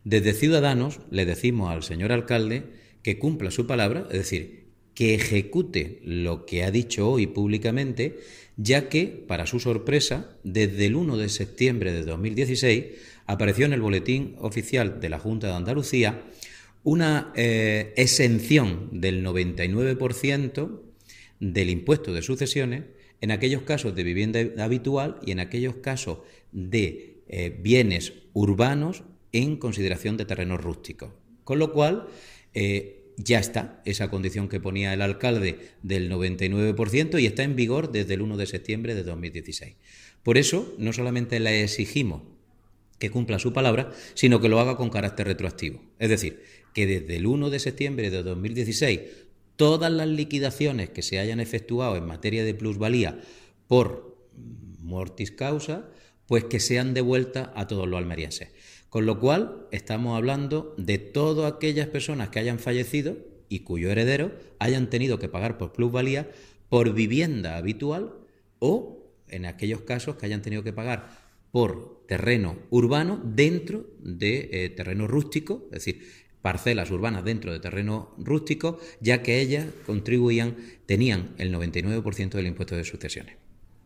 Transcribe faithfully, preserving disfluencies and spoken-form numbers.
Desde Ciudadanos le decimos al señor alcalde que cumpla su palabra, es decir, que ejecute lo que ha dicho hoy públicamente, ya que, para su sorpresa, desde el uno de septiembre de dos mil dieciséis apareció en el Boletín Oficial de la Junta de Andalucía una eh, exención del noventa y nueve por ciento del impuesto de sucesiones en aquellos casos de vivienda habitual y en aquellos casos de eh, bienes urbanos en consideración de terrenos rústicos. Con lo cual, eh, ya está esa condición que ponía el alcalde del noventa y nueve por ciento y está en vigor desde el uno de septiembre de dos mil dieciséis. Por eso, no solamente le exigimos que cumpla su palabra, sino que lo haga con carácter retroactivo. Es decir, que desde el uno de septiembre de dos mil dieciséis todas las liquidaciones que se hayan efectuado en materia de plusvalía por mortis causa, pues que sean devueltas a todos los almerienses. Con lo cual, estamos hablando de todas aquellas personas que hayan fallecido y cuyos herederos hayan tenido que pagar por plusvalía por vivienda habitual o, en aquellos casos, que hayan tenido que pagar por terreno urbano dentro de eh, terreno rústico, es decir, parcelas urbanas dentro de terreno rústico, ya que ellas contribuían, tenían el noventa y nueve por ciento del impuesto de sucesiones.